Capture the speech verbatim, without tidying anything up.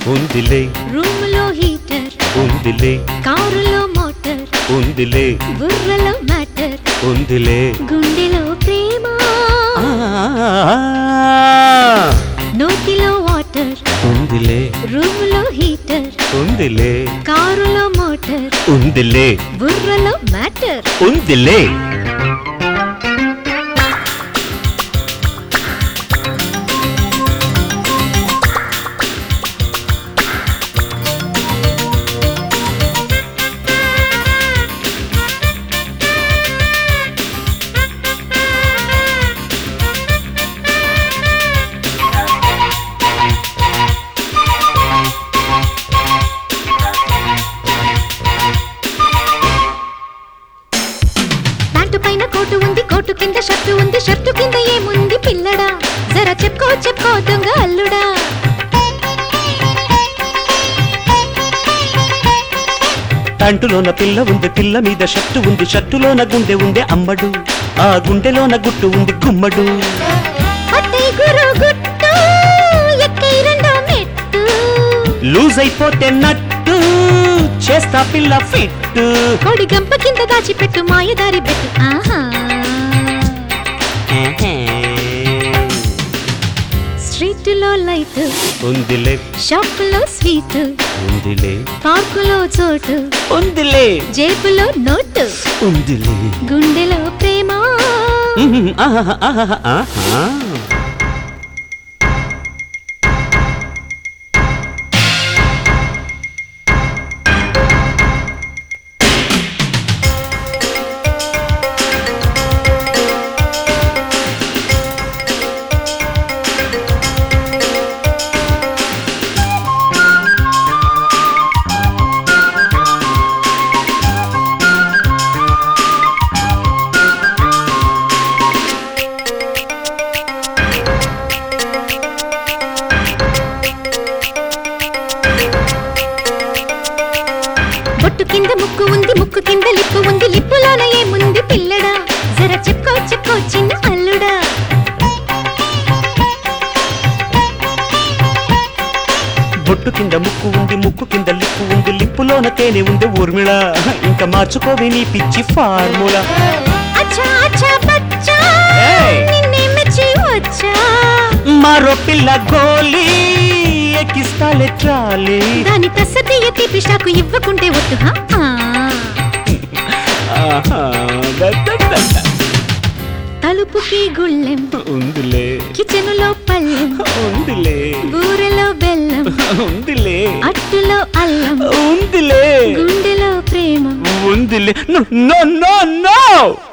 ఉందిలే రూములో హీటర్ ఉందిలే కారులో మోటార్ ఉందిలే బుర్రలో మ్యాటర్ ఉందిలే గుండెలో ప్రేమ నోటిలో వాటర్ ఉందిలే రూములో హీటర్ ఉందిలే కారులో మోటార్ ఉందిలే బుర్రలో మ్యాటర్ ఉందిలే పైన కోటు ఉంది కోటు కింద షర్టు ఉంది షర్టు కింద ఏముంది పిల్లడా జరా చెప్పుకో చెప్పుకో దొంగ అల్లుడా తంటులోన పిల్ల ఉంది పిల్ల మీద షర్టు ఉంది షర్టులోన గుండె ఉంది అమ్మడు ఆ గుండెలోన గుట్టు ఉంది గుమ్మడు లూజ్ అయిపోతే నట్టు చేస్తా పిల్ల ఫిట్ కోడి గంప కింద దాచిపెట్టు మాయదారి పెట్టు ఆహా స్ట్రీట్ లో లైట్ ఉందిలే షాప్ లో స్వీట్ ఉందిలే పార్కులో చోటు ఉందిలే జేబులో నోటు ఉందిలే గుండెలో ప్రేమ ఆహా ఆహా ఆహా బొట్టు కింద ముక్కు ఉంది ముక్కు కింద లిప్పు ఉంది లిప్పులోన ఏముంది పిల్లడా జర చెప్పుకో చెప్పుకో చిన్న అల్లుడా బొట్టు కింద ముక్కు ఉంది ముక్కు కింద లిప్పు ఉంది లిప్పులోన తేనె ఉంది ఊర్మిళ ఇంకా మార్చుకోవే నీ పిచ్చి ఫార్ములా అచ్చా అచ్చా బచ్చా నిన్నే మెచ్చి వచ్చా మరో పిల్ల గోలీ ఎక్కిస్తాలే ట్రాలీ దాని తస్సతి ఎత్తి పిషాకు ఇవ్వకుంటే వద్దు తలుపుకి గుళ్ళెం ఉందిలే కిచెనులో పల్లెం ఉందిలే బూరెలో బెల్లం ఉందిలే అట్టులో అల్లం ఉందిలే గుండెలో ప్రేమ ఉందిలే నో నో నో